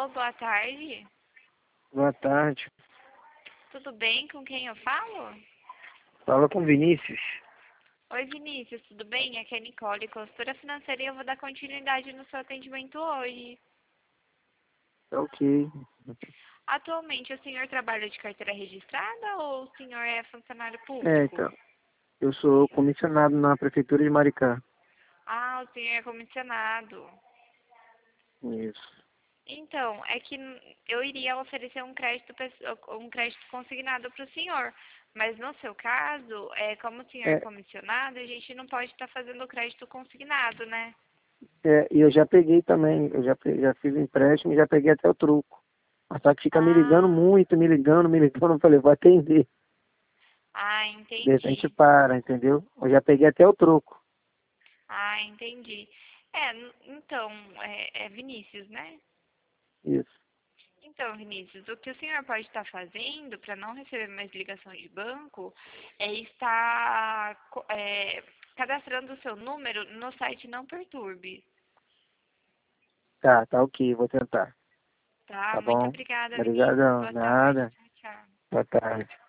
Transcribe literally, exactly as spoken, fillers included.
Alô, boa tarde. Boa tarde. Tudo bem? Com quem eu falo? Fala com Vinícius. Oi, Vinícius, tudo bem? Aqui é a Nicole, consultora financeira, e eu vou dar continuidade no seu atendimento hoje. Tá ok. Atualmente, o senhor trabalha de carteira registrada ou o senhor é funcionário É, público? então, eu sou comissionado na Prefeitura de Maricá. Ah, o senhor é comissionado. Isso. Então, é que eu iria oferecer um crédito, pesso- um crédito consignado para o senhor, mas no seu caso, é, como o senhor é É, comissionado, a gente não pode estar fazendo o crédito consignado, né? é, e eu já peguei também, eu já, pe- já fiz empréstimo e já peguei até o troco. Mas só que fica me ligando Ah, muito, me ligando, me ligando, eu falei, vou atender. ah, De repente entendi. para, entendeu? Eu já peguei até o troco. Ah, entendi. É, n- então, é, é Vinícius, né? Isso. Então, Vinícius, o que o senhor pode estar fazendo para não receber mais ligação de banco é estar co- é, cadastrando o seu número no site Não Perturbe, Tá, tá ok, vou tentar. tá? Tá Muito bom? obrigada, Vinícius. Obrigadão, Boa tarde. nada. Tchau, tchau. Boa tarde.